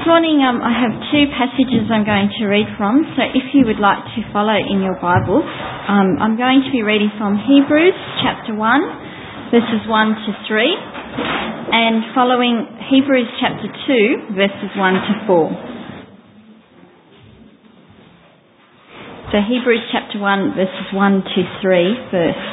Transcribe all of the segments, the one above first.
morning I have two passages I'm going to read from, so if you would like to follow in your Bible, I'm going to be reading from Hebrews chapter 1, verses 1 to 3, and following Hebrews chapter 2, verses 1 to 4. So Hebrews chapter 1, verses 1 to 3 first.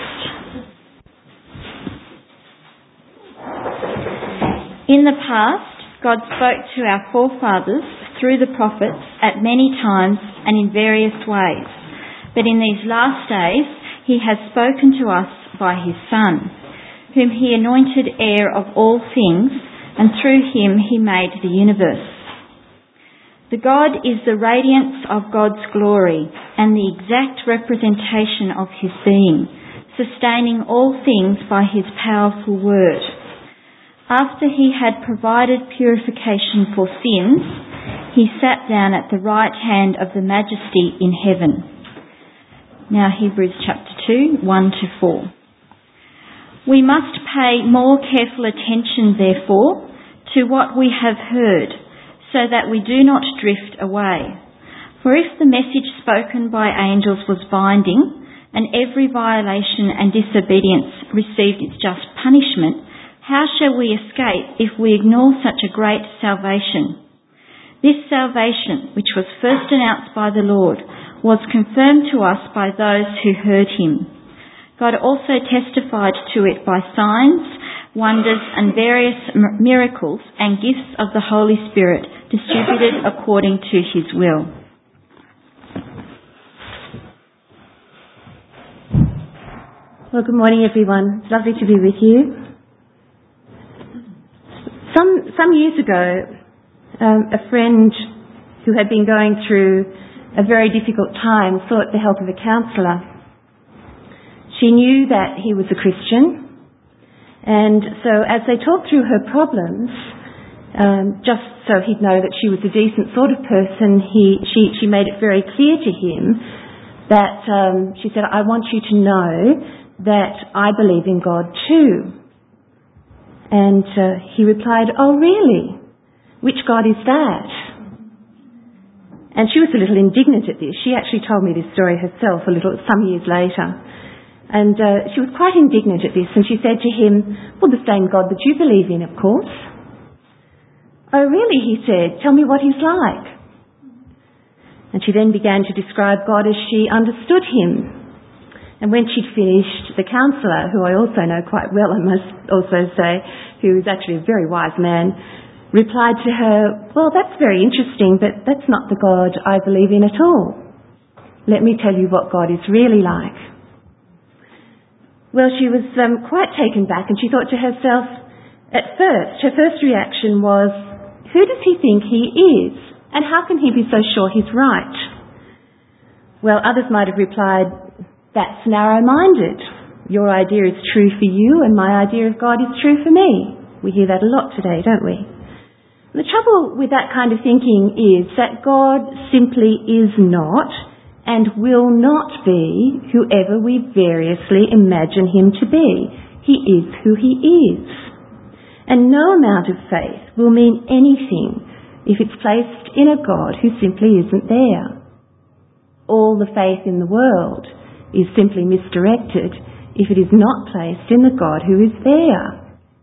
In the past, God spoke to our forefathers through the prophets at many times and in various ways. But in these last days, he has spoken to us by his Son, whom he anointed heir of all things, and through him he made the universe. The God is the radiance of God's glory and the exact representation of his being, sustaining all things by his powerful word. After he had provided purification for sins, he sat down at the right hand of the Majesty in heaven. Now Hebrews chapter 2, 1 to 4. We must pay more careful attention, therefore, to what we have heard, so that we do not drift away. For if the message spoken by angels was binding, and every violation and disobedience received its just punishment, how shall we escape if we ignore such a great salvation? This salvation, which was first announced by the Lord, was confirmed to us by those who heard him. God also testified to it by signs, wonders, and various miracles and gifts of the Holy Spirit distributed according to his will. Well, good morning, everyone. It's lovely to be with you. Some years ago, a friend who had been going through a very difficult time sought the help of a counsellor. She knew that he was a Christian, and so as they talked through her problems, just so he'd know that she was a decent sort of person, she made it very clear to him that she said, "I want you to know that I believe in God too." And he replied, "Oh, really? Which God is that?" And she was a little indignant at this. She actually told me this story herself some years later. And she was quite indignant at this, and she said to him, "Well, the same God that you believe in, of course." "Oh, really?" he said. "Tell me what he's like." And she then began to describe God as she understood him. And when she'd finished, the counsellor, who I also know quite well, I must also say, who is actually a very wise man, replied to her, "Well, that's very interesting, but that's not the God I believe in at all. Let me tell you what God is really like." Well, she was quite taken back, and she thought to herself, her first reaction was, who does he think he is? And how can he be so sure he's right? Well, others might have replied, "That's narrow-minded. Your idea is true for you and my idea of God is true for me." We hear that a lot today, don't we? The trouble with that kind of thinking is that God simply is not and will not be whoever we variously imagine him to be. He is who he is. And no amount of faith will mean anything if it's placed in a God who simply isn't there. All the faith in the world is simply misdirected if it is not placed in the God who is there.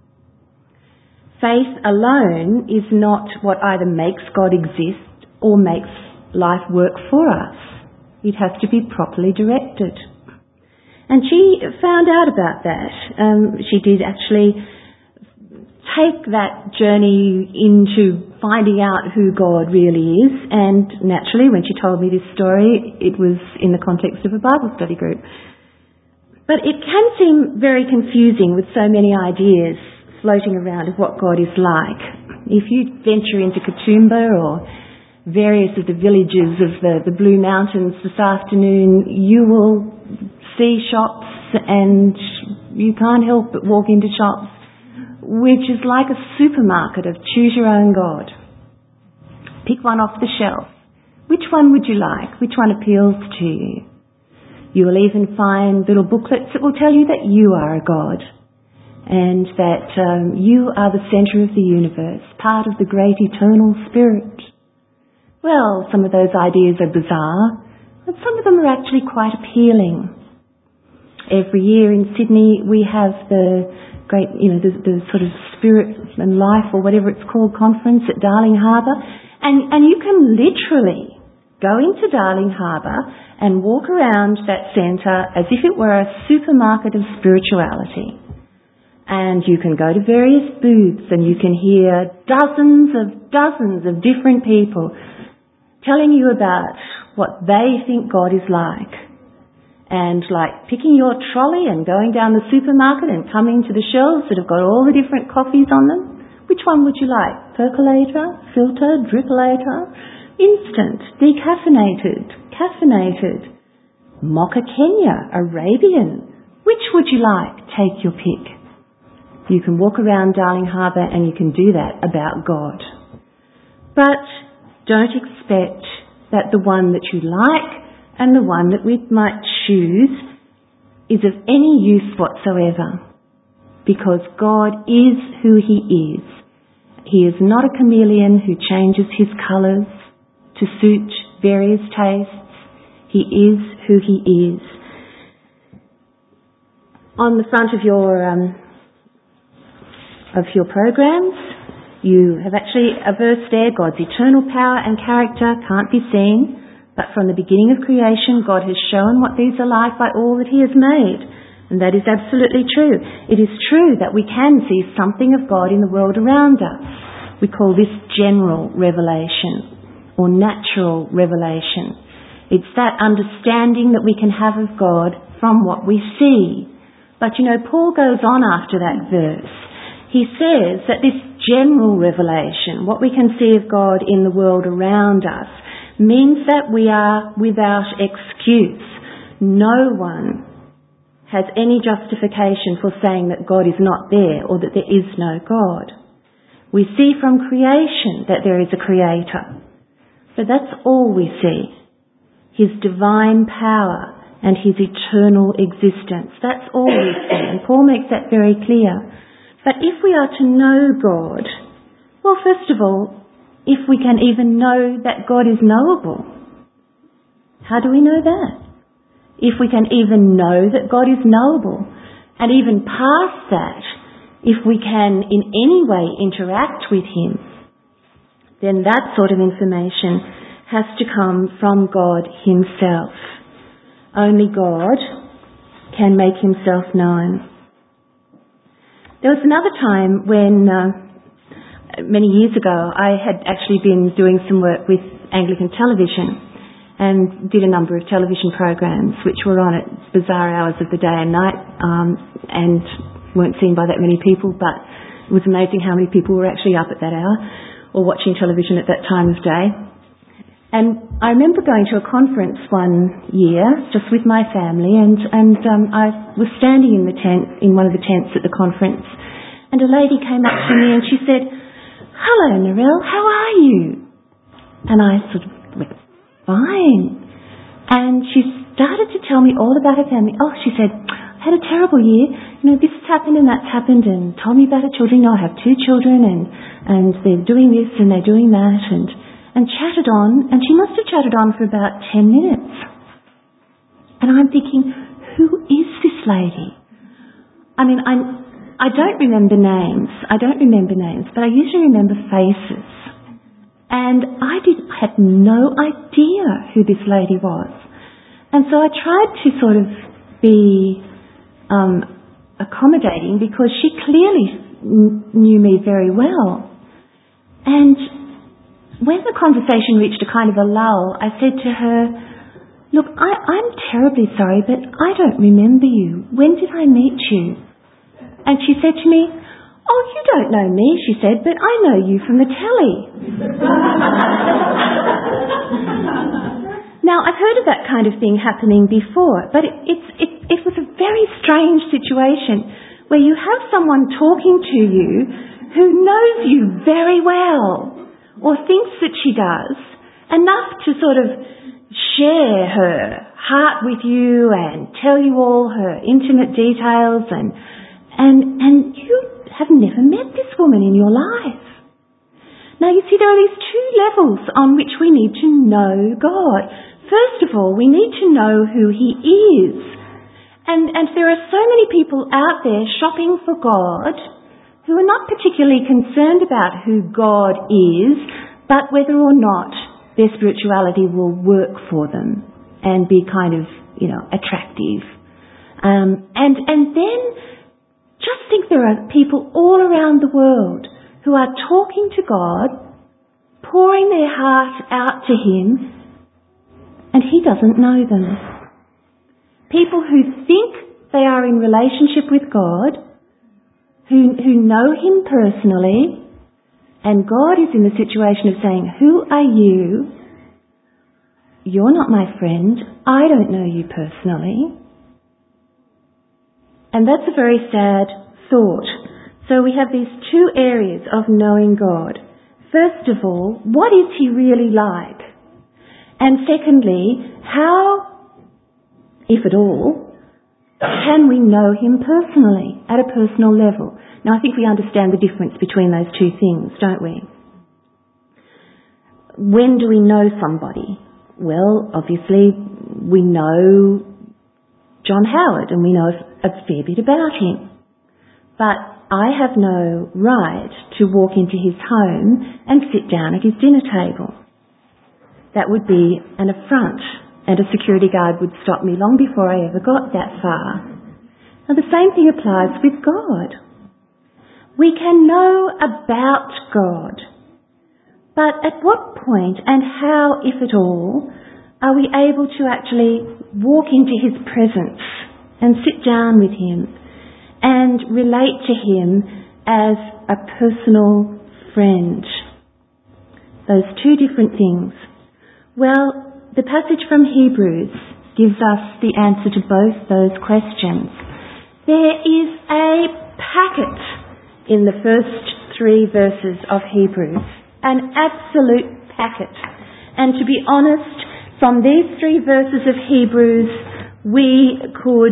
Faith alone is not what either makes God exist or makes life work for us. It has to be properly directed. And she found out about that. She did actually take that journey into finding out who God really is, and naturally when she told me this story, it was in the context of a Bible study group. But it can seem very confusing with so many ideas floating around of what God is like. If you venture into Katoomba or various of the villages of the Blue Mountains this afternoon, you will see shops, and you can't help but walk into shops, which is like a supermarket of choose your own God. Pick one off the shelf. Which one would you like? Which one appeals to you? You will even find little booklets that will tell you that you are a God and that you are the centre of the universe, part of the great eternal spirit. Well, some of those ideas are bizarre, but some of them are actually quite appealing. Every year in Sydney we have the great, the sort of Spirit and Life or whatever it's called conference at Darling Harbour, and you can literally go into Darling Harbour and walk around that centre as if it were a supermarket of spirituality. And you can go to various booths and you can hear dozens of different people telling you about what they think God is like. And like picking your trolley and going down the supermarket and coming to the shelves that have got all the different coffees on them. Which one would you like? Percolator, filter, drippolator, instant, decaffeinated, caffeinated, Mocha Kenya, Arabian. Which would you like? Take your pick. You can walk around Darling Harbour and you can do that about God. But don't expect that the one that you like and the one that we might choose is of any use whatsoever, because God is who He is. He is not a chameleon who changes his colours to suit various tastes. He is who He is. On the front of your programs, you have actually a verse there: God's eternal power and character can't be seen, but from the beginning of creation, God has shown what these are like by all that He has made. And that is absolutely true. It is true that we can see something of God in the world around us. We call this general revelation or natural revelation. It's that understanding that we can have of God from what we see. But Paul goes on after that verse. He says that this general revelation, what we can see of God in the world around us, means that we are without excuse. No one has any justification for saying that God is not there or that there is no God. We see from creation that there is a creator, but that's all we see. His divine power and His eternal existence. That's all we see, and Paul makes that very clear. But if we are to know God, well, first of all, if we can even know that God is knowable. How do we know that? If we can even know that God is knowable, and even past that, if we can in any way interact with Him, then that sort of information has to come from God Himself. Only God can make Himself known. There was another time when, many years ago, I had actually been doing some work with Anglican television and did a number of television programs which were on at bizarre hours of the day and night and weren't seen by that many people, but it was amazing how many people were actually up at that hour or watching television at that time of day. And I remember going to a conference one year just with my family, and I was standing in one of the tents at the conference, and a lady came up to me and she said, "Hello, Narelle, how are you?" And I sort of went, "Fine." And she started to tell me all about her family. Oh, she said, "I had a terrible year. This has happened and that's happened," and told me about her children. I have 2 children and they're doing this and they're doing that, and chatted on, and she must have chatted on for about 10 minutes. And I'm thinking, who is this lady? I mean, I don't remember names, but I usually remember faces. And I had no idea who this lady was. And so I tried to sort of be accommodating, because she clearly knew me very well. And when the conversation reached a kind of a lull, I said to her, "Look, I'm terribly sorry, but I don't remember you. When did I meet you?" And she said to me, "Oh, you don't know me," she said, "but I know you from the telly." Now, I've heard of that kind of thing happening before, but it was a very strange situation where you have someone talking to you who knows you very well, or thinks that she does, enough to sort of share her heart with you and tell you all her intimate details, and you have never met this woman in your life. Now you see there are these two levels on which we need to know God. First of all, we need to know who He is. And there are so many people out there shopping for God who are not particularly concerned about who God is, but whether or not their spirituality will work for them and be kind of, attractive. And then just think there are people all around the world who are talking to God, pouring their heart out to Him, and He doesn't know them. People who think they are in relationship with God, who know Him personally, and God is in the situation of saying, who are you? You're not my friend. I don't know you personally. And that's a very sad thought. So we have these two areas of knowing God. First of all, what is He really like? And secondly, how, if at all, can we know Him personally, at a personal level? Now, I think we understand the difference between those two things, don't we? When do we know somebody? Well, obviously, we know John Howard and we know a fair bit about him. But I have no right to walk into his home and sit down at his dinner table. That would be an affront, and a security guard would stop me long before I ever got that far. Now, the same thing applies with God. We can know about God, but at what point and how, if at all, are we able to actually walk into His presence and sit down with Him and relate to Him as a personal friend? Those two different things. Well, the passage from Hebrews gives us the answer to both those questions. There is a packet in the first 3 verses of Hebrews, an absolute packet. And to be honest, from these 3 verses of Hebrews, we could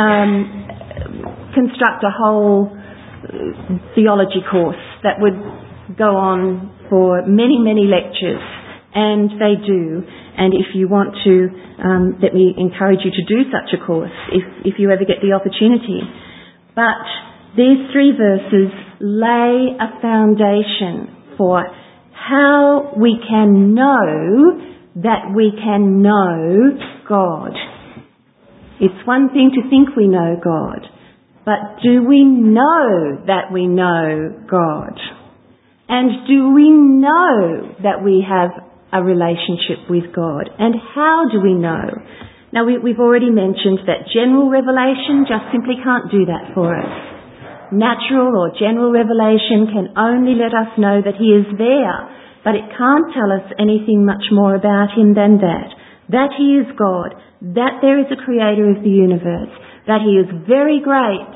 construct a whole theology course that would go on for many, many lectures, and they do. And if you want to, let me encourage you to do such a course if you ever get the opportunity. But these 3 verses lay a foundation for how we can know that we can know God. It's one thing to think we know God, but do we know that we know God? And do we know that we have a relationship with God? And how do we know? Now, we've already mentioned that general revelation just simply can't do that for us. Natural or general revelation can only let us know that He is there, but it can't tell us anything much more about Him than that He is God, that there is a creator of the universe, that He is very great,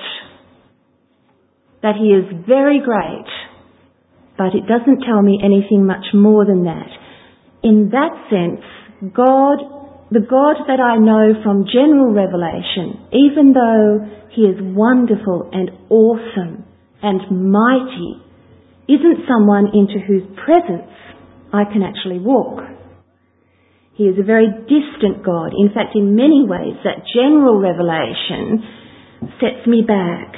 but it doesn't tell me anything much more than that. In that sense, God, the God that I know from general revelation, even though He is wonderful and awesome and mighty, isn't someone into whose presence I can actually walk. He is a very distant God. In fact, in many ways, that general revelation sets me back.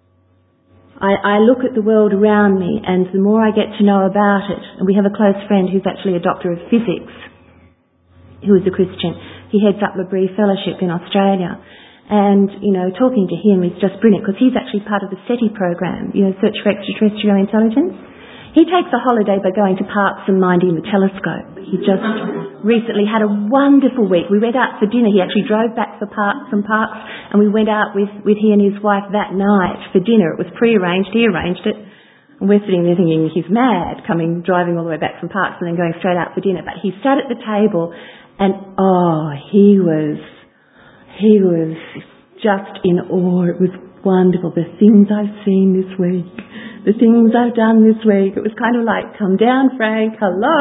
I look at the world around me, and the more I get to know about it, and we have a close friend who's actually a doctor of physics, who is a Christian. He heads up L'Abri Fellowship in Australia. And, talking to him is just brilliant, because he's actually part of the SETI program, Search for Extraterrestrial Intelligence. He takes a holiday by going to parks and minding the telescope. He just recently had a wonderful week. We went out for dinner. He actually drove back from parks, and we went out with he and his wife that night for dinner. It was pre-arranged. He arranged it. And we're sitting there thinking, he's mad, driving all the way back from parks and then going straight out for dinner. But he sat at the table, and he was just in awe. It was wonderful. The things I've seen this week, the things I've done this week. It was kind of like, come down, Frank. Hello.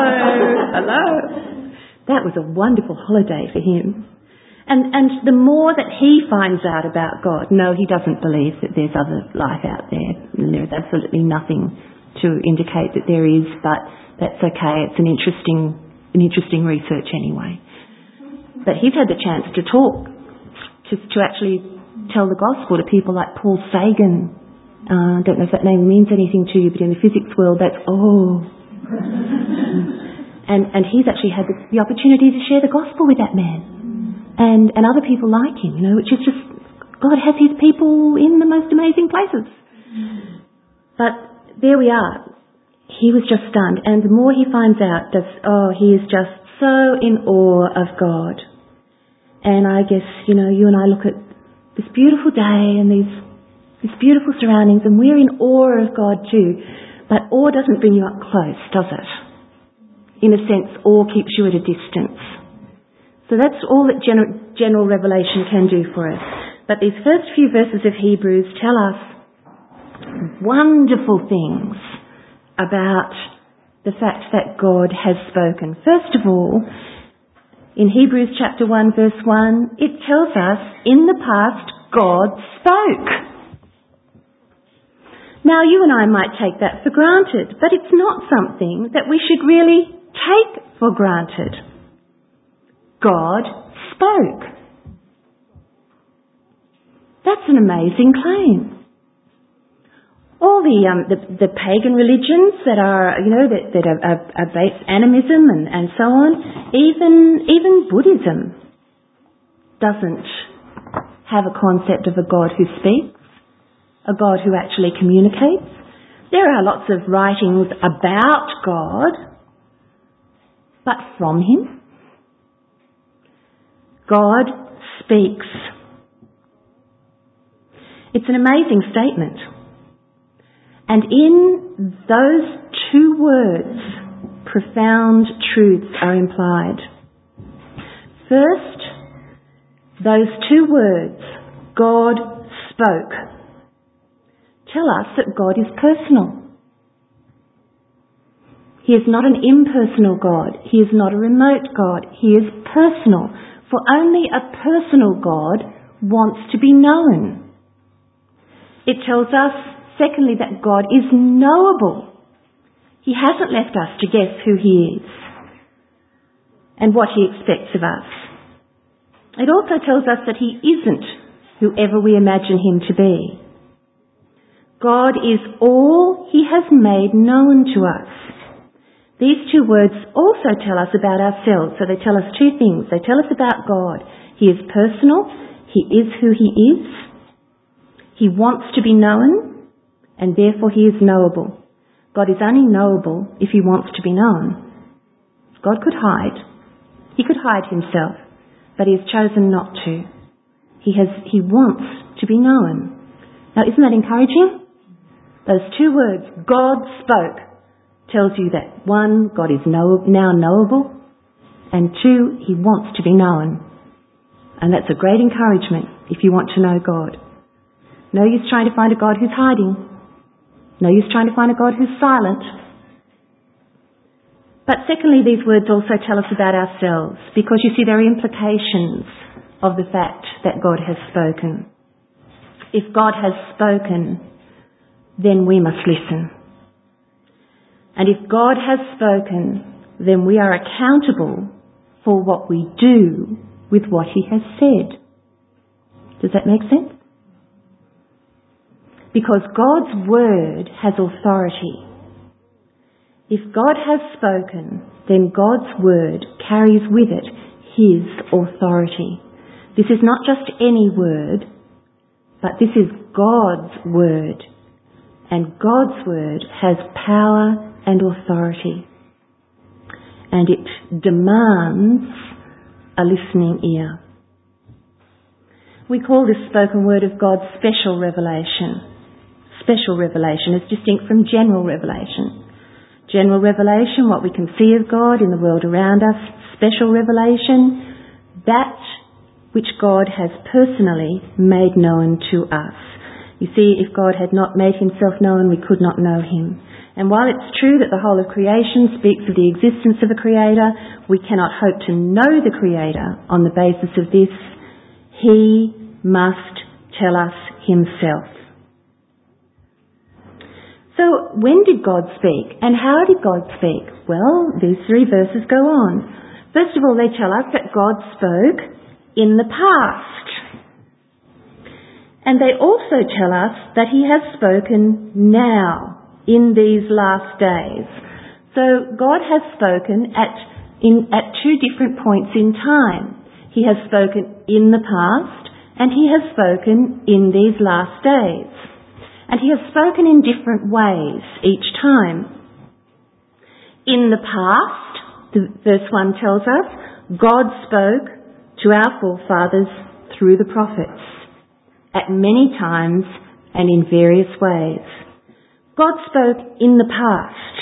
That was a wonderful holiday for him. And the more that he finds out about God, no, he doesn't believe that there's other life out there. And there's absolutely nothing to indicate that there is, but that's okay. It's an interesting research anyway. But he's had the chance to talk, to actually tell the gospel to people like Paul Sagan. I don't know if that name means anything to you, but in the physics world, that's And he's actually had the opportunity to share the gospel with that man, and other people like him, which is just, God has his people in the most amazing places. But there we are. He was just stunned, and the more he finds out, he is just so in awe of God. And I guess, you and I look at this beautiful day and these beautiful surroundings, and we're in awe of God too. But awe doesn't bring you up close, does it? In a sense, awe keeps you at a distance. So that's all that general revelation can do for us. But these first few verses of Hebrews tell us wonderful things about the fact that God has spoken. First of all, in Hebrews chapter 1 verse 1, it tells us in the past God spoke. Now you and I might take that for granted, but it's not something that we should really take for granted. God spoke. That's an amazing claim. All the pagan religions that are, that are based animism and so on, even Buddhism doesn't have a concept of a God who speaks, a God who actually communicates. There are lots of writings about God, but from him, God speaks. It's an amazing statement. And in those two words, profound truths are implied. First, those two words, God spoke, tell us that God is personal. He is not an impersonal God. He is not a remote God. He is personal. For only a personal God wants to be known. It tells us, secondly, that God is knowable. He hasn't left us to guess who he is and what he expects of us. It also tells us that he isn't whoever we imagine him to be. God is all he has made known to us. These two words also tell us about ourselves. So they tell us two things. They tell us about God. He is personal. He is who he is. He wants to be known, and therefore he is knowable. God is only knowable if he wants to be known. God could hide. He could hide himself, but he has chosen not to. He wants to be known. Now, isn't that encouraging? Those two words, God spoke, tells you that one, God is now knowable, and two, he wants to be known. And that's a great encouragement if you want to know God. No use trying to find a God who's hiding. No use trying to find a God who's silent. But secondly, these words also tell us about ourselves, because you see there are implications of the fact that God has spoken. If God has spoken, then we must listen. And if God has spoken, then we are accountable for what we do with what he has said. Does that make sense? Because God's word has authority. If God has spoken, then God's word carries with it his authority. This is not just any word, but this is God's word. And God's word has power and authority. And it demands a listening ear. We call this spoken word of God special revelation. Special revelation is distinct from general revelation. General revelation, what we can see of God in the world around us. Special revelation, that which God has personally made known to us. You see, if God had not made himself known, we could not know him. And while it's true that the whole of creation speaks of the existence of a creator, we cannot hope to know the creator on the basis of this. He must tell us himself. So Well, when did God speak? And how did God speak? Well, these 3 verses go on. First of all, they tell us that God spoke in the past. And they also tell us that he has spoken now, in these last days. So God has spoken at 2 different points in time. He has spoken in the past, and he has spoken in these last days. And he has spoken in different ways each time. In the past, verse 1 tells us, God spoke to our forefathers through the prophets, at many times and in various ways. God spoke in the past.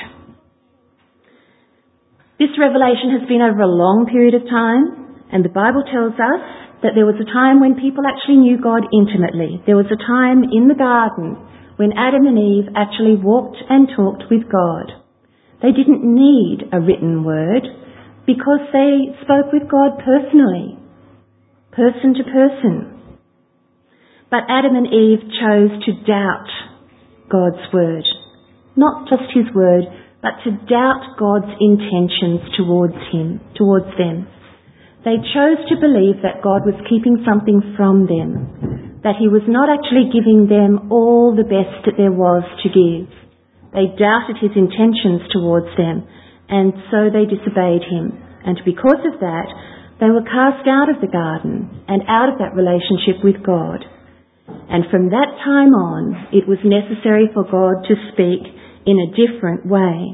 This revelation has been over a long period of time, and the Bible tells us that there was a time when people actually knew God intimately. There was a time in the garden when Adam and Eve actually walked and talked with God. They didn't need a written word because they spoke with God personally, person to person. But Adam and Eve chose to doubt God's word. Not just his word, but to doubt God's intentions towards them. They chose to believe that God was keeping something from them, that he was not actually giving them all the best that there was to give. They doubted his intentions towards them, and so they disobeyed him. And because of that, they were cast out of the garden and out of that relationship with God. And from that time on, it was necessary for God to speak in a different way.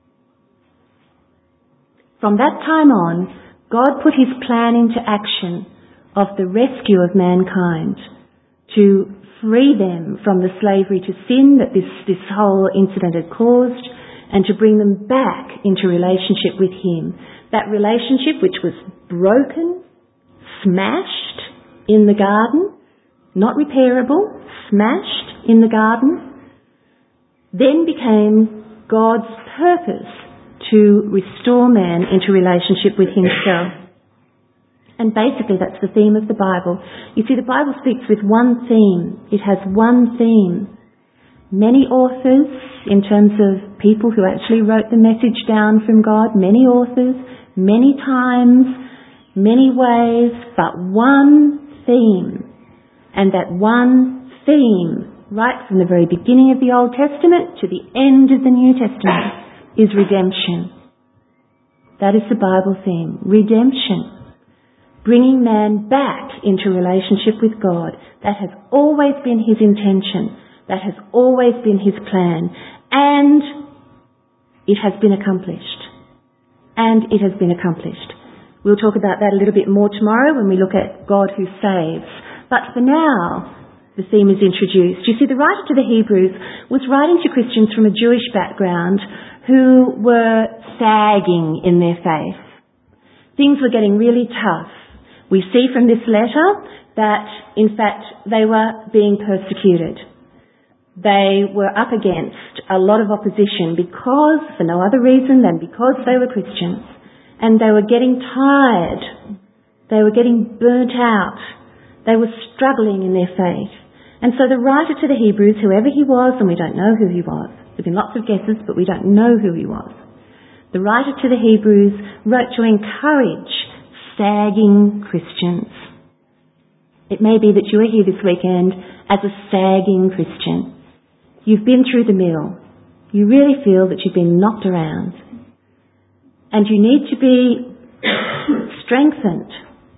From that time on, God put his plan into action of the rescue of mankind, to free them from the slavery to sin that this whole incident had caused, and to bring them back into relationship with him. That relationship which was broken, smashed in the garden, not repairable, smashed in the garden, then became God's purpose to restore man into relationship with himself. And basically that's the theme of the Bible. You see, the Bible speaks with one theme. It has one theme. Many authors, in terms of people who actually wrote the message down from God, many authors, many times, many ways, but one theme. And that one theme, right from the very beginning of the Old Testament to the end of the New Testament, is redemption. That is the Bible theme, redemption. Bringing man back into relationship with God. That has always been his intention. That has always been his plan. And it has been accomplished. And it has been accomplished. We'll talk about that a little bit more tomorrow when we look at God who saves. But for now, the theme is introduced. You see, the writer to the Hebrews was writing to Christians from a Jewish background who were sagging in their faith. Things were getting really tough. We see from this letter that, in fact, they were being persecuted. They were up against a lot of opposition because, for no other reason than because they were Christians. And they were getting tired. They were getting burnt out. They were struggling in their faith. And so the writer to the Hebrews, whoever he was, and we don't know who he was, there have been lots of guesses, but we don't know who he was. The writer to the Hebrews wrote to encourage sagging Christians. It may be that you are here this weekend as a sagging Christian. You've been through the mill. You really feel that you've been knocked around. And you need to be strengthened.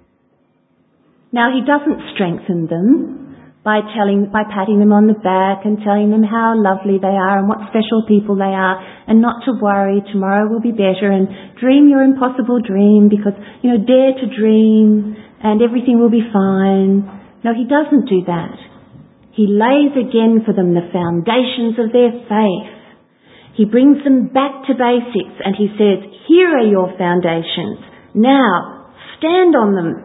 Now, he doesn't strengthen them by patting them on the back and telling them how lovely they are and what special people they are, and not to worry, tomorrow will be better, and dream your impossible dream because, dare to dream and everything will be fine. No, he doesn't do that. He lays again for them the foundations of their faith. He brings them back to basics and he says, here are your foundations. Now, stand on them.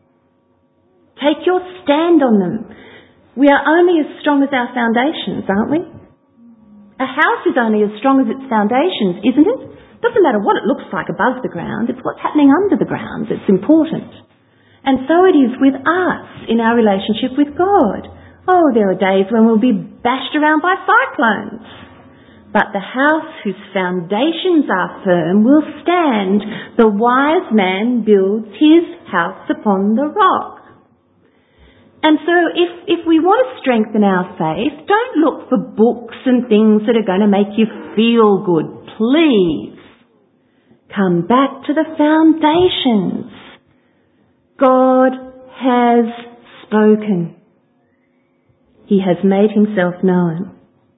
Take your stand on them. We are only as strong as our foundations, aren't we? A house is only as strong as its foundations, isn't it? Doesn't matter what it looks like above the ground, it's what's happening under the ground that's important. And so it is with us in our relationship with God. Oh, there are days when we'll be bashed around by cyclones. But the house whose foundations are firm will stand. The wise man builds his house upon the rock. And so if we want to strengthen our faith, don't look for books and things that are going to make you feel good. Please come back to the foundations. God has spoken. He has made himself known.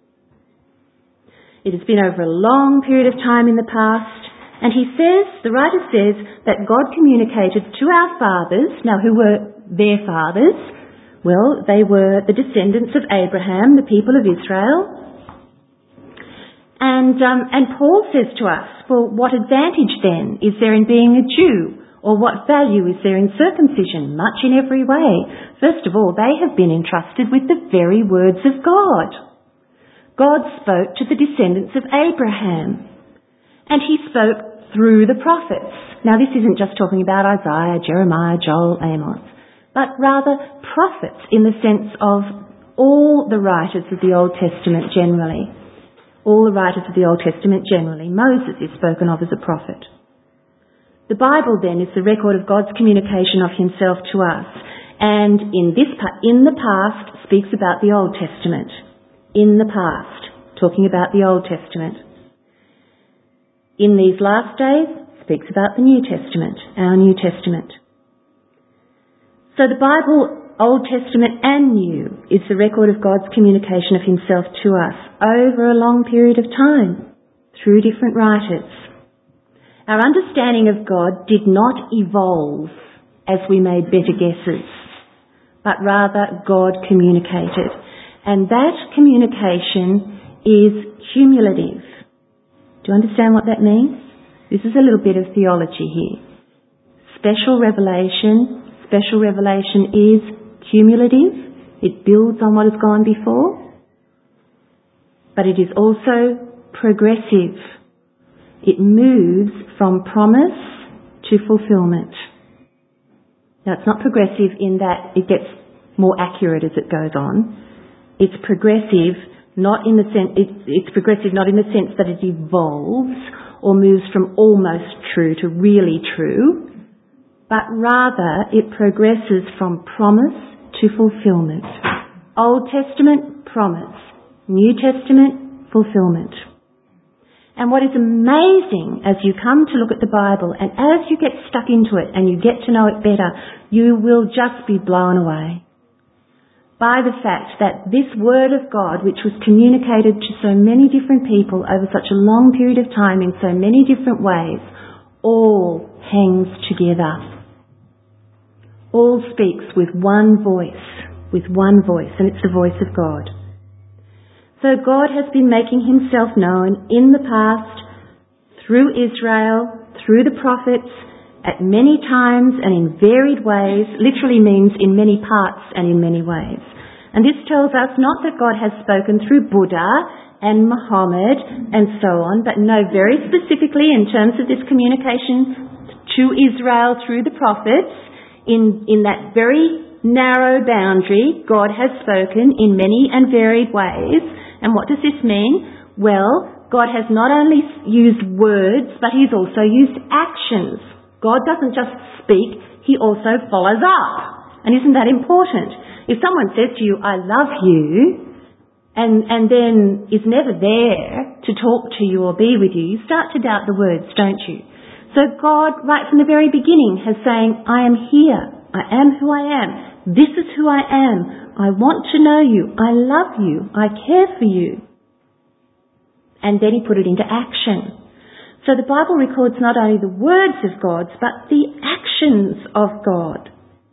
It has been over a long period of time in the past, and the writer says that God communicated to our fathers. Now, who were their fathers? Well, they were the descendants of Abraham, the people of Israel. And Paul says to us, well, what advantage then is there in being a Jew? Or what value is there in circumcision? Much in every way. First of all, they have been entrusted with the very words of God. God spoke to the descendants of Abraham. And he spoke through the prophets. Now, this isn't just talking about Isaiah, Jeremiah, Joel, Amos, but rather prophets in the sense of all the writers of the Old Testament generally. All the writers of the Old Testament generally. Moses is spoken of as a prophet. The Bible then is the record of God's communication of himself to us, and in the past speaks about the Old Testament. In the past, talking about the Old Testament. In these last days, speaks about the New Testament, our New Testament. So the Bible, Old Testament and New, is the record of God's communication of himself to us over a long period of time, through different writers. Our understanding of God did not evolve as we made better guesses, but rather God communicated. And that communication is cumulative. Do you understand what that means? This is a little bit of theology here. Special revelation is cumulative. It builds on what has gone before. But it is also progressive. It moves from promise to fulfillment. Now, it's not progressive in that it gets more accurate as it goes on. It's progressive not in the sense that it evolves or moves from almost true to really true, but rather it progresses from promise to fulfillment. Old Testament, promise. New Testament, fulfillment. And what is amazing as you come to look at the Bible and as you get stuck into it and you get to know it better, you will just be blown away by the fact that this Word of God, which was communicated to so many different people over such a long period of time in so many different ways, all hangs together. All speaks with one voice, and it's the voice of God. So God has been making himself known in the past through Israel, through the prophets, at many times and in varied ways. Literally means in many parts and in many ways. And this tells us not that God has spoken through Buddha and Muhammad and so on, but no, very specifically in terms of this communication to Israel through the prophets, in that very narrow boundary, God has spoken in many and varied ways. And what does this mean? Well, God has not only used words, but he's also used actions. God doesn't just speak, he also follows up. And isn't that important? If someone says to you, I love you, and then is never there to talk to you or be with you, you start to doubt the words, don't you? So God, right from the very beginning, has saying, I am here. I am who I am. This is who I am. I want to know you. I love you. I care for you. And then he put it into action. So the Bible records not only the words of God, but the actions of God.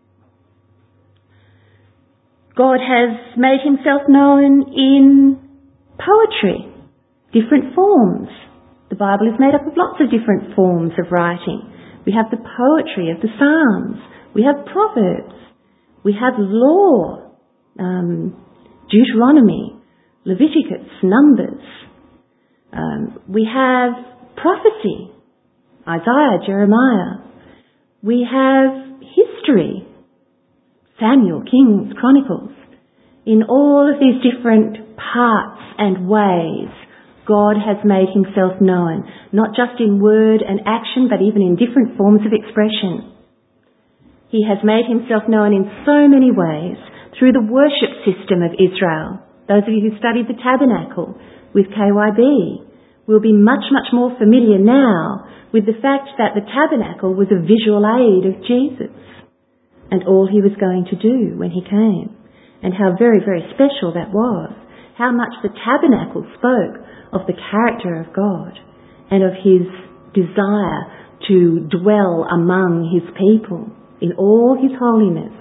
God has made himself known in poetry, different forms. The Bible is made up of lots of different forms of writing. We have the poetry of the Psalms. We have Proverbs. We have law. Deuteronomy, Leviticus, Numbers. We have prophecy, Isaiah, Jeremiah. We have history, Samuel, Kings, Chronicles. In all of these different parts and ways, God has made himself known, not just in word and action, but even in different forms of expression. He has made himself known in so many ways through the worship system of Israel. Those of you who studied the tabernacle with KYB will be much, much more familiar now with the fact that the tabernacle was a visual aid of Jesus and all he was going to do when he came, and how very, very special that was. How much the tabernacle spoke of the character of God and of his desire to dwell among his people in all his holiness,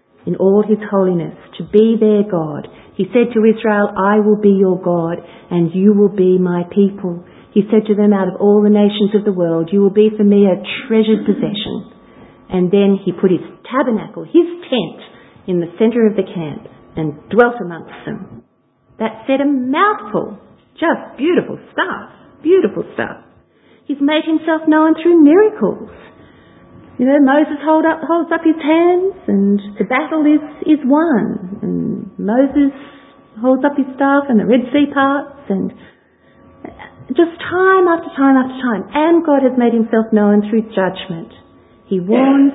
to be their God. He said to Israel, I will be your God and you will be my people. He said to them, out of all the nations of the world, you will be for me a treasured possession. And then he put his tabernacle, his tent, in the centre of the camp and dwelt amongst them. That said a mouthful. Just beautiful stuff. Beautiful stuff. He's made himself known through miracles. You know, Moses holds up his hands and the battle is won. And Moses holds up his staff and the Red Sea parts, and just time after time after time. And God has made himself known through judgment. He warns,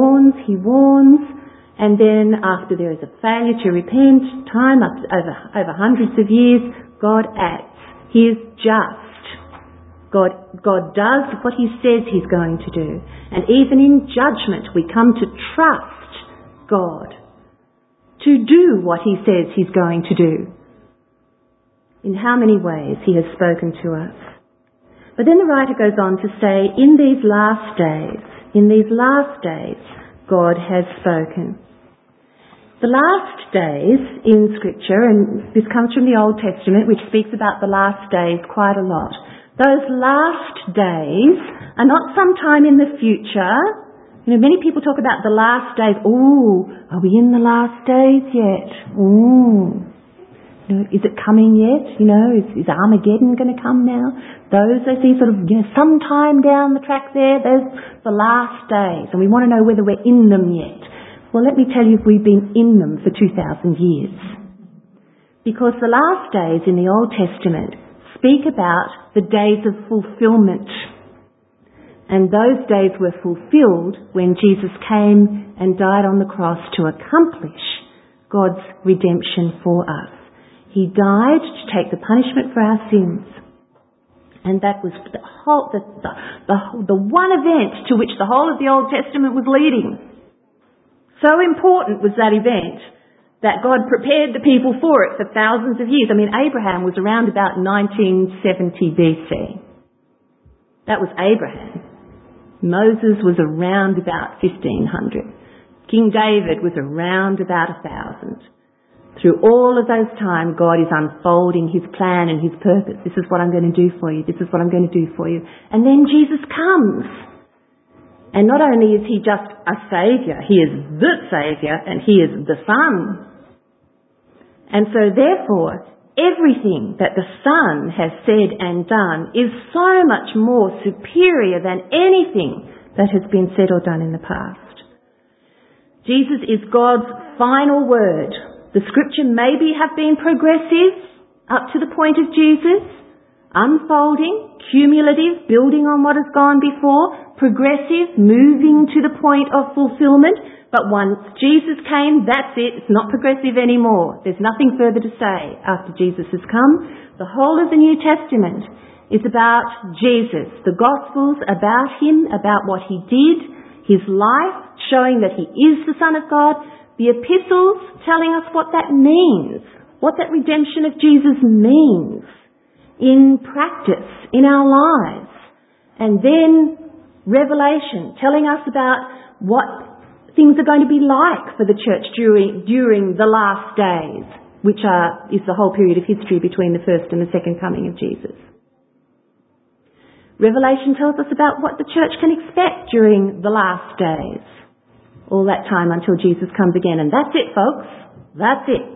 and then after there is a failure to repent, time over hundreds of years, God acts. He is just. God does what he says he's going to do. And even in judgment, we come to trust God to do what he says he's going to do. In how many ways he has spoken to us. But then the writer goes on to say, in these last days, God has spoken. The last days in Scripture, and this comes from the Old Testament, which speaks about the last days quite a lot. Those last days are not sometime in the future. You know, many people talk about the last days. Ooh, are we in the last days yet? Ooh. You know, is it coming yet? You know, is Armageddon going to come now? Those I see sort of, sometime down the track there, there's the last days, and we want to know whether we're in them yet. Well, let me tell you, we've been in them for 2,000 years. Because the last days in the Old Testament speak about the days of fulfillment. And those days were fulfilled when Jesus came and died on the cross to accomplish God's redemption for us. He died to take the punishment for our sins. And that was the one event to which the whole of the Old Testament was leading. So important was that event that God prepared the people for it for thousands of years. I mean, Abraham was around about 1970 BC. That was Abraham. Moses was around about 1500. King David was around about 1000. Through all of those time, God is unfolding his plan and his purpose. This is what I'm going to do for you. This is what I'm going to do for you. And then Jesus comes. And not only is he just a saviour, he is the saviour and he is the Son. And so therefore, everything that the Son has said and done is so much more superior than anything that has been said or done in the past. Jesus is God's final word. The Scripture maybe have been progressive up to the point of Jesus, unfolding, cumulative, building on what has gone before, progressive, moving to the point of fulfillment. But once Jesus came, that's it. It's not progressive anymore. There's nothing further to say after Jesus has come. The whole of the New Testament is about Jesus. The Gospels about him, about what he did, his life, showing that he is the Son of God. The epistles telling us what that means, what that redemption of Jesus means in practice, in our lives. And then Revelation telling us about what things are going to be like for the church during the last days, which is the whole period of history between the first and the second coming of Jesus. Revelation tells us about what the church can expect during the last days. All that time until Jesus comes again. And that's it, folks. That's it.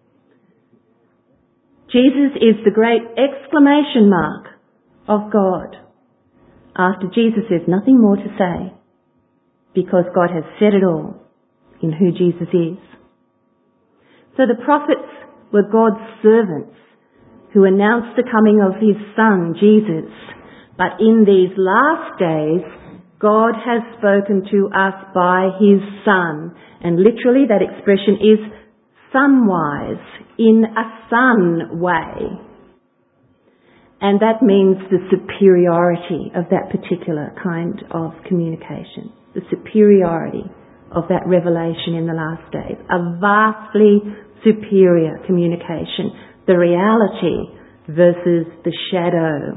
Jesus is the great exclamation mark of God. After Jesus, there's nothing more to say, because God has said it all in who Jesus is. So the prophets were God's servants who announced the coming of his Son, Jesus. But in these last days, God has spoken to us by his Son. And literally that expression is sonwise, in a son way. And that means the superiority of that particular kind of communication. The superiority of that revelation in the last days. A vastly superior communication. The reality versus the shadow.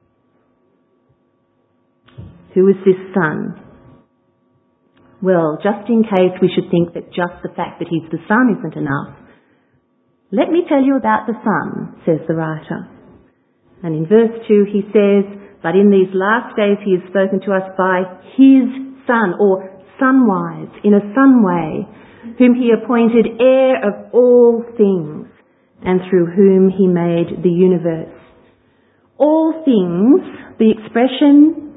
Who is this Son? Well, just in case we should think that just the fact that he's the Son isn't enough, let me tell you about the Son, says the writer. And in verse 2 he says, but in these last days he has spoken to us by his Son, or sonwise, in a son way, whom he appointed heir of all things, and through whom he made the universe. All things, the expression,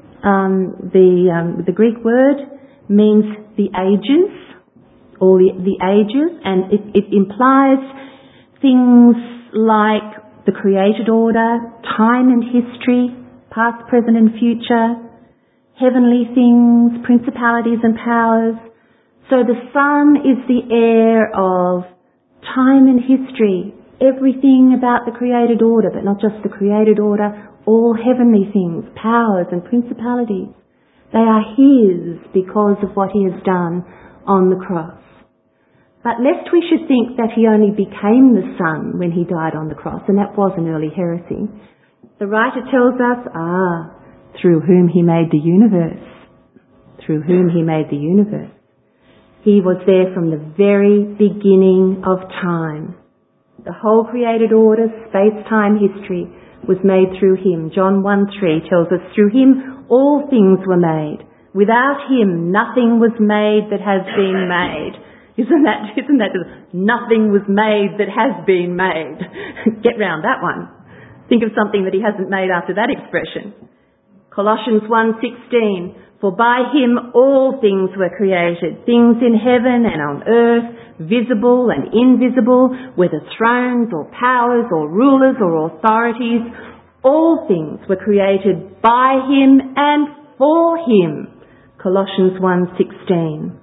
the Greek word means the ages, or the ages, and it implies things like the created order, time and history, past, present and future, heavenly things, principalities and powers. So the Son is the heir of time and history, everything about the created order, but not just the created order, all heavenly things, powers and principalities. They are his because of what he has done on the cross. But lest we should think that he only became the Son when he died on the cross, and that was an early heresy, the writer tells us, through whom he made the universe. Through whom he made the universe. He was there from the very beginning of time. The whole created order, space, time, history was made through him. John 1:3 tells us, through him all things were made. Without him nothing was made that has been made. Isn't that nothing was made that has been made? Get round that one. Think of something that he hasn't made after that expression. Colossians 1:16, for by him all things were created, things in heaven and on earth, visible and invisible, whether thrones or powers or rulers or authorities, all things were created by him and for him. Colossians 1:16.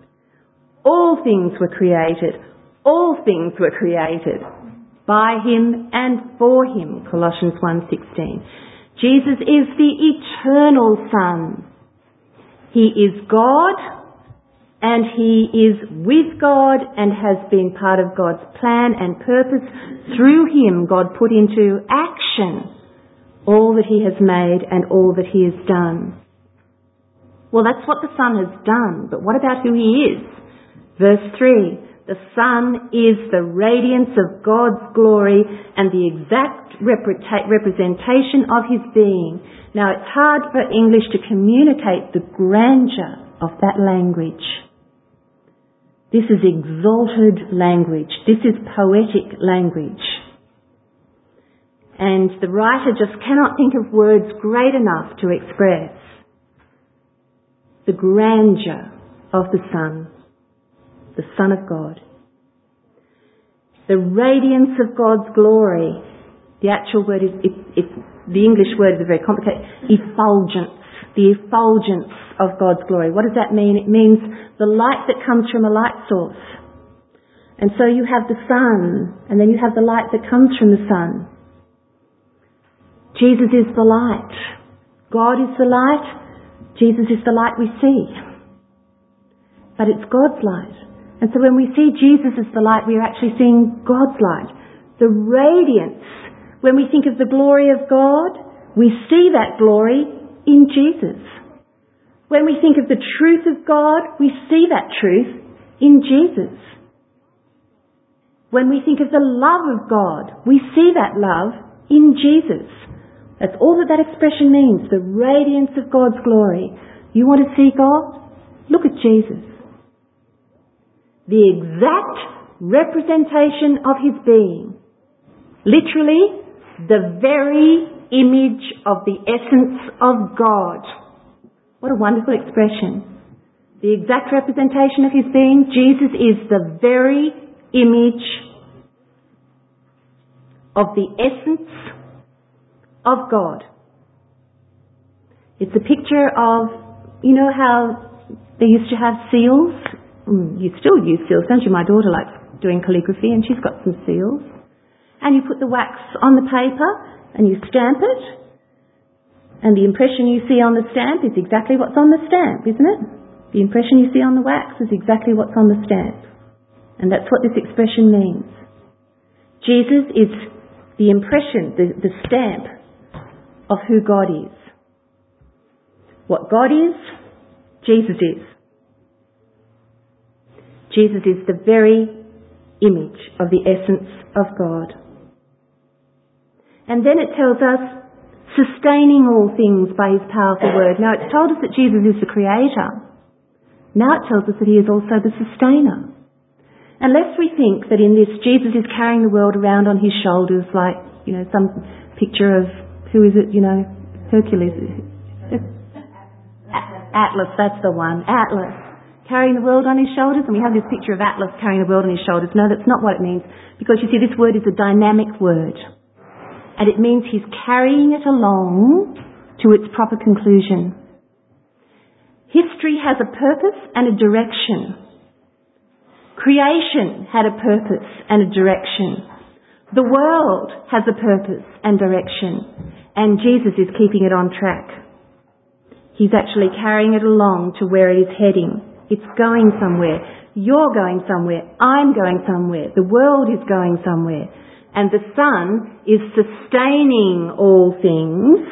All things were created. All things were created by him and for him. Colossians 1:16. Jesus is the eternal Son. He is God, and he is with God and has been part of God's plan and purpose. Through him, God put into action all that he has made and all that he has done. Well, that's what the Son has done, but what about who he is? Verse 3, the Son is the radiance of God's glory and the exact representation of his being. Now, it's hard for English to communicate the grandeur of that language. This is exalted language. This is poetic language. And the writer just cannot think of words great enough to express the grandeur of the Son of God. The radiance of God's glory. The actual word is, the English word is very complicated. Effulgence. The effulgence of God's glory. What does that mean? It means the light that comes from a light source. And so you have the sun, and then you have the light that comes from the sun. Jesus is the light. God is the light. Jesus is the light we see. But it's God's light. And so when we see Jesus as the light, we are actually seeing God's light. The radiance. When we think of the glory of God, we see that glory in Jesus. When we think of the truth of God, we see that truth in Jesus. When we think of the love of God, we see that love in Jesus. That's all that expression means, the radiance of God's glory. You want to see God? Look at Jesus. The exact representation of his being. Literally, the very image of the essence of God. What a wonderful expression. The exact representation of his being. Jesus is the very image of the essence of God. It's a picture of, you know how they used to have seals? You still use seals, don't you? My daughter likes doing calligraphy and she's got some seals. And you put the wax on the paper and you stamp it. And the impression you see on the stamp is exactly what's on the stamp, isn't it? The impression you see on the wax is exactly what's on the stamp. And that's what this expression means. Jesus is the impression, the stamp of who God is. What God is, Jesus is. Jesus is the very image of the essence of God. And then it tells us, sustaining all things by his powerful word. Now, it's told us that Jesus is the creator. Now it tells us that he is also the sustainer. Unless we think that in this Jesus is carrying the world around on his shoulders like, some picture of, who is it, Hercules. Atlas, that's the one. Atlas. Carrying the world on his shoulders, and we have this picture of Atlas carrying the world on his shoulders. No, that's not what it means. Because you see, this word is a dynamic word. And it means he's carrying it along to its proper conclusion. History has a purpose and a direction. Creation had a purpose and a direction. The world has a purpose and direction. And Jesus is keeping it on track. He's actually carrying it along to where it is heading. It's going somewhere. You're going somewhere. I'm going somewhere. The world is going somewhere. And the Son is sustaining all things.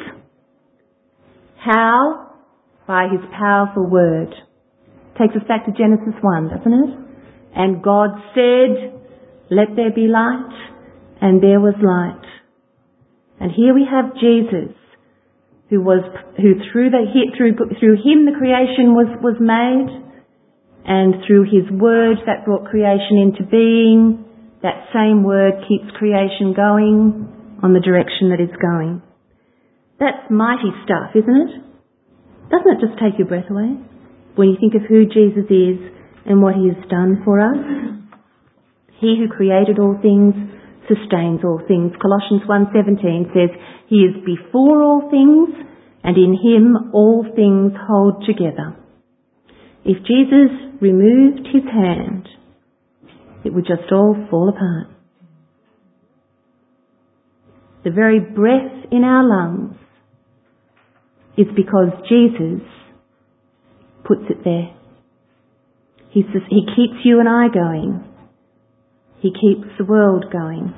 How? By his powerful word. Takes us back to Genesis 1, doesn't it? And God said, "Let there be light," and there was light. And here we have Jesus, who through him the creation was made, and through his word that brought creation into being, that same word keeps creation going on the direction that it's going. That's mighty stuff, isn't it? Doesn't it just take your breath away when you think of who Jesus is and what he has done for us? He who created all things sustains all things. Colossians 1:17 says, "He is before all things, and in him all things hold together." If Jesus removed his hand, it would just all fall apart. The very breath in our lungs is because Jesus puts it there. He keeps you and I going. He keeps the world going.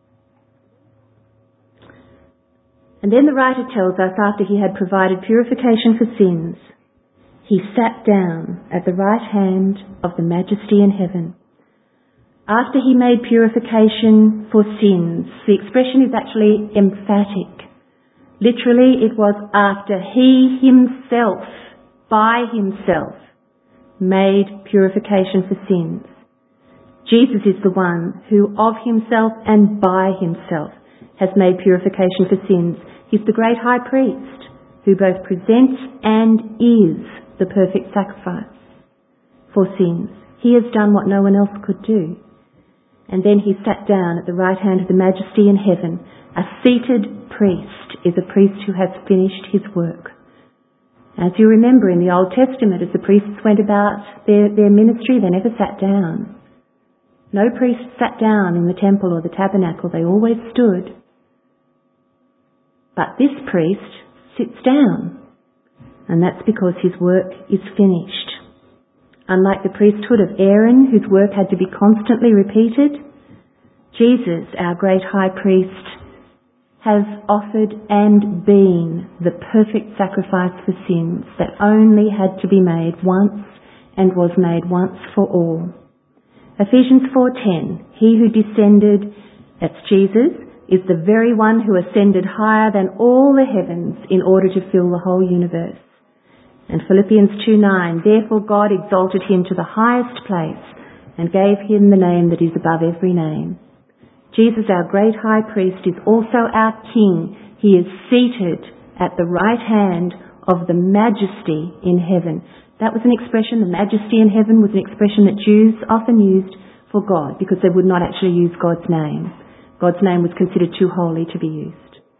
And then the writer tells us, after he had provided purification for sins, he sat down at the right hand of the Majesty in heaven. After he made purification for sins, the expression is actually emphatic. Literally, it was after he himself, by himself, made purification for sins. Jesus is the one who of himself and by himself has made purification for sins. He's the great high priest who both presents and is the perfect sacrifice for sins. He has done what no one else could do. And then he sat down at the right hand of the Majesty in heaven. A seated priest is a priest who has finished his work. As you remember in the Old Testament, as the priests went about their ministry, they never sat down. No priest sat down in the temple or the tabernacle. They always stood. But this priest sits down. And that's because his work is finished. Unlike the priesthood of Aaron, whose work had to be constantly repeated, Jesus, our great high priest, has offered and been the perfect sacrifice for sins that only had to be made once and was made once for all. Ephesians 4:10, he who descended, that's Jesus, is the very one who ascended higher than all the heavens in order to fill the whole universe. And Philippians 2:9, therefore God exalted him to the highest place and gave him the name that is above every name. Jesus, our great high priest, is also our King. He is seated at the right hand of the Majesty in heaven. That was an expression, the Majesty in heaven was an expression that Jews often used for God because they would not actually use God's name. God's name was considered too holy to be used.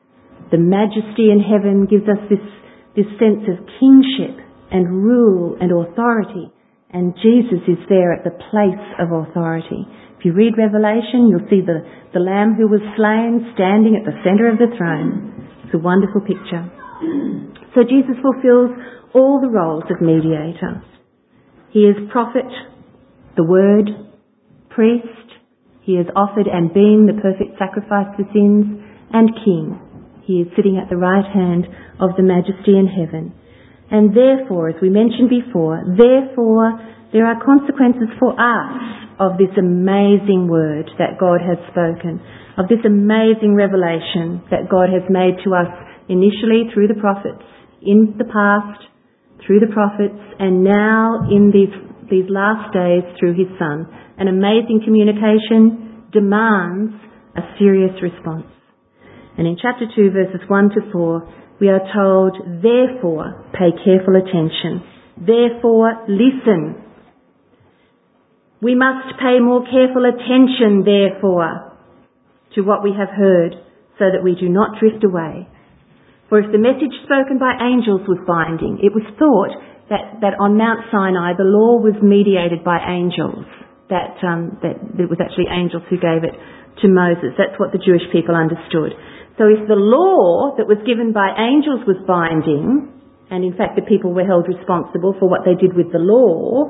The majesty in heaven gives us this sense of kingship and rule and authority. And Jesus is there at the place of authority. If you read Revelation, you'll see the Lamb who was slain standing at the centre of the throne. It's a wonderful picture. So Jesus fulfills all the roles of mediator. He is prophet, the Word, priest. He has offered and been the perfect sacrifice for sins, and King. He is sitting at the right hand of the Majesty in heaven. And therefore, as we mentioned before, there are consequences for us of this amazing word that God has spoken, of this amazing revelation that God has made to us initially through the prophets, in the past through the prophets, and now in these last days through his Son. An amazing communication demands a serious response. And in chapter 2, verses 1 to 4, we are told, therefore, pay careful attention. Therefore, listen. We must pay more careful attention, therefore, to what we have heard, so that we do not drift away. For if the message spoken by angels was binding, it was thought that on Mount Sinai the law was mediated by angels, that it was actually angels who gave it to Moses. That's what the Jewish people understood. So if the law that was given by angels was binding, and in fact the people were held responsible for what they did with the law,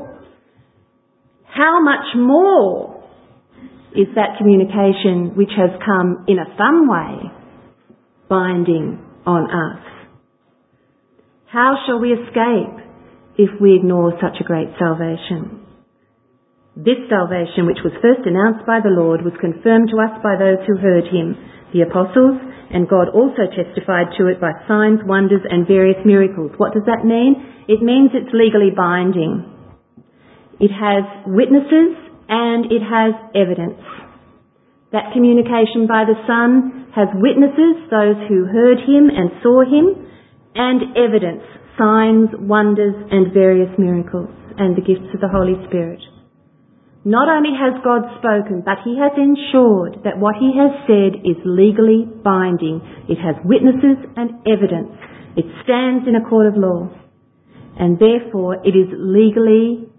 how much more is that communication which has come in a some way binding on us? How shall we escape if we ignore such a great salvation? This salvation, which was first announced by the Lord, was confirmed to us by those who heard him, the apostles, and God also testified to it by signs, wonders, and various miracles. What does that mean? It means it's legally binding. It has witnesses and it has evidence. That communication by the Son has witnesses, those who heard him and saw him, and evidence, signs, wonders, and various miracles, and the gifts of the Holy Spirit. Not only has God spoken, but he has ensured that what he has said is legally binding. It has witnesses and evidence. It stands in a court of law. And therefore, it is legally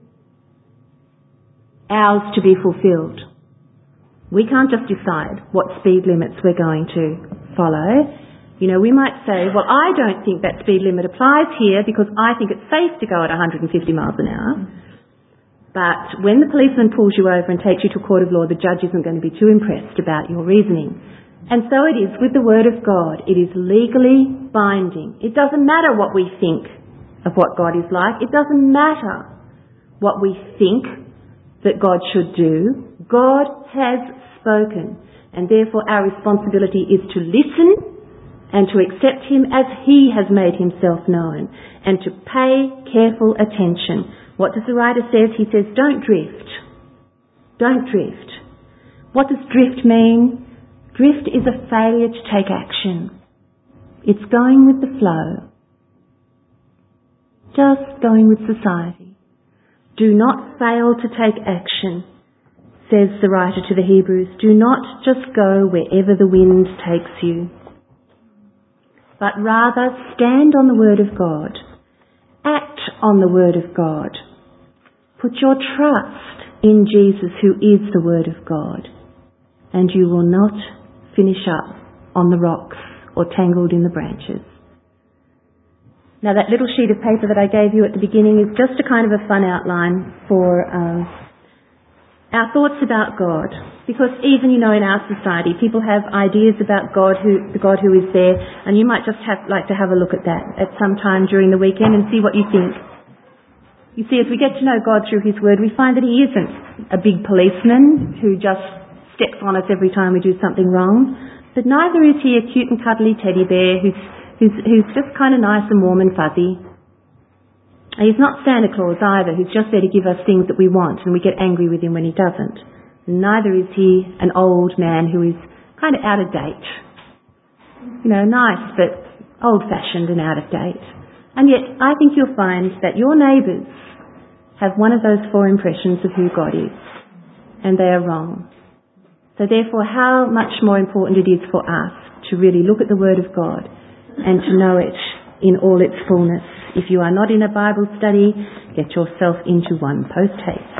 ours to be fulfilled. We can't just decide what speed limits we're going to follow. You know, we might say, well, I don't think that speed limit applies here because I think it's safe to go at 150 miles an hour. But when the policeman pulls you over and takes you to a court of law, the judge isn't going to be too impressed about your reasoning. And so it is with the Word of God. It is legally binding. It doesn't matter what we think of what God is like. It doesn't matter what we think that God should do. God has spoken. And therefore our responsibility is to listen and to accept him as he has made himself known, and to pay careful attention. What does the writer say? He says, don't drift. Don't drift. What does drift mean? Drift is a failure to take action. It's going with the flow. Just going with society. Do not fail to take action, says the writer to the Hebrews. Do not just go wherever the wind takes you, but rather stand on the Word of God. Act on the Word of God. Put your trust in Jesus, who is the Word of God, and you will not finish up on the rocks or tangled in the branches. Now, that little sheet of paper that I gave you at the beginning is just a kind of a fun outline for our thoughts about God. Because even, in our society, people have ideas about the God who is there, and you might just like to have a look at that at some time during the weekend and see what you think. You see, as we get to know God through his Word, we find that he isn't a big policeman who just steps on us every time we do something wrong, but neither is he a cute and cuddly teddy bear who's just kind of nice and warm and fuzzy. He's not Santa Claus either, who's just there to give us things that we want and we get angry with him when he doesn't. Neither is he an old man who is kind of out of date. Nice but old-fashioned and out of date. And yet I think you'll find that your neighbours have one of those four impressions of who God is, and they are wrong. So therefore, how much more important it is for us to really look at the Word of God and to know it in all its fullness. If you are not in a Bible study, get yourself into one post haste.